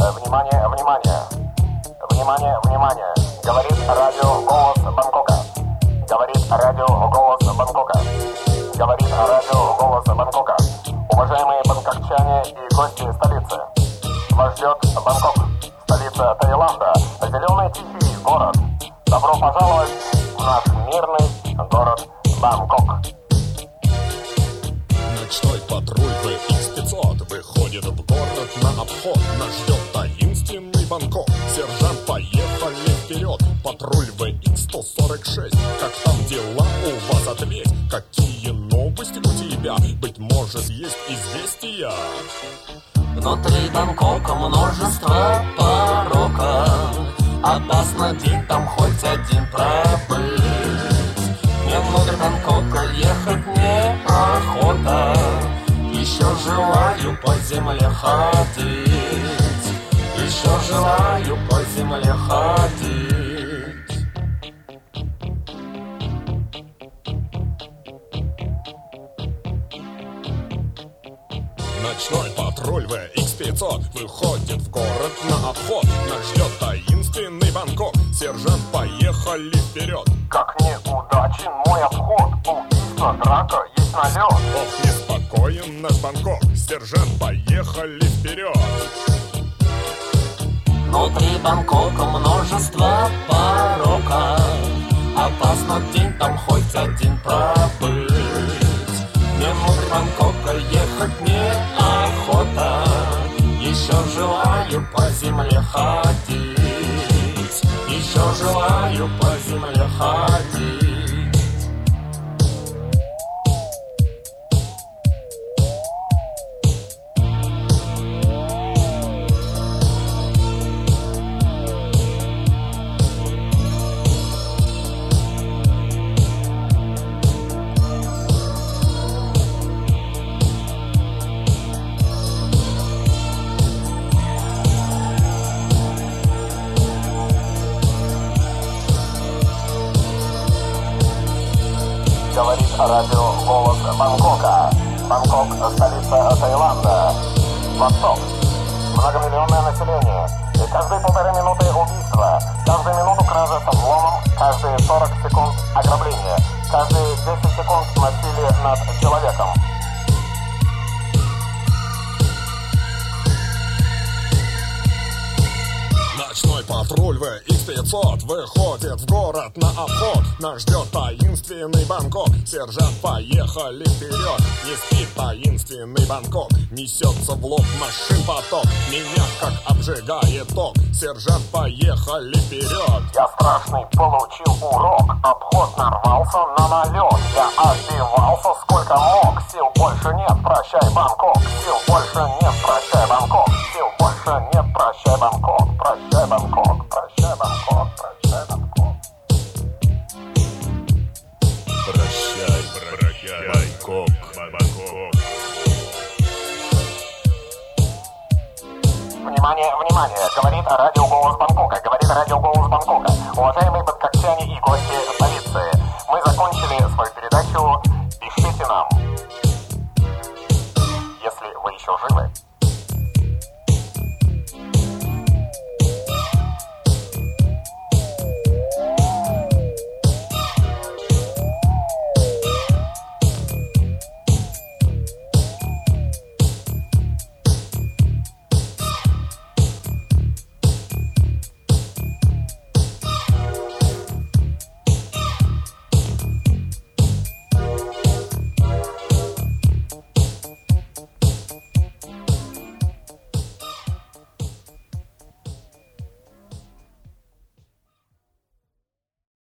Внимание, внимание. Внимание, внимание. Говорит радио «Голос Бангкока». Говорит радио «Голос Бангкока». Говорит радио «Голос Бангкока». Уважаемые бангкокчане и гости столицы. Вас ждет Бангкок, столица Таиланда, зеленый тихий город. Добро пожаловать в наш мирный город Бангкок. Ночной патруль VX-500 выходит в город на обход. Нас ждет таинственный Бангкок. Сержант, поехали вперед. Патруль VX-146. Как там дела у вас, ответь? Какие новости у тебя? Быть может, есть известия? Внутри Бангкока множество пороков. Опасно день там хоть один пробыть. Мне внутрь Бангкока ехать неохота. Еще желаю по земле ходить. Еще желаю по земле ходить. Ночной патруль VX-500 выходит в город на обход. Нас ждет таинственный Бангкок. Сержант, поехали вперед. Как неудачен мой обход. Убийство, драка, есть налет. Ох, неспокоен наш Бангкок. Сержант, поехали вперед. Внутри Бангкока множество пороков. Опасно день там хоть один пробыть. Мне внутрь Бангкока ехать неохота. Еще желаю по земле ходить. Еще желаю по земле ходить. Говорит радио «Голос Бангкока». Бангкок – столица Таиланда. Восток. Многомиллионное население. И каждые 1,5 минуты убийства. Каждую минуту кража со взломом. Каждые 40 секунд ограбление. Каждые 10 секунд насилие над человеком. Ночной патруль VX-500 выходит в город на обход. Нас ждет таинственный Бангкок. Сержант, поехали вперед. Не спит таинственный Бангкок. Несется в лоб машин поток. Меня как обжигает ток. Сержант, поехали вперед. Я страшный получил урок. Обход нарвался на налет. Я отбивался сколько мог. Сил больше нет, прощай, Бангкок. Сил больше нет, прощай, Бангкок. Сил больше нет, прощай, Бангкок. Прощай, Бангкок, прощай, Бангкок, прощай, Бангкок. Прощай, Бангкок, Бангкок. Внимание, внимание, говорит радио «Голос Бангкока», говорит радио «Голос Бангкока». Уважаемые бангкокчане и гости столицы, мы закончили свою передачу. Пишите нам, если вы еще живы.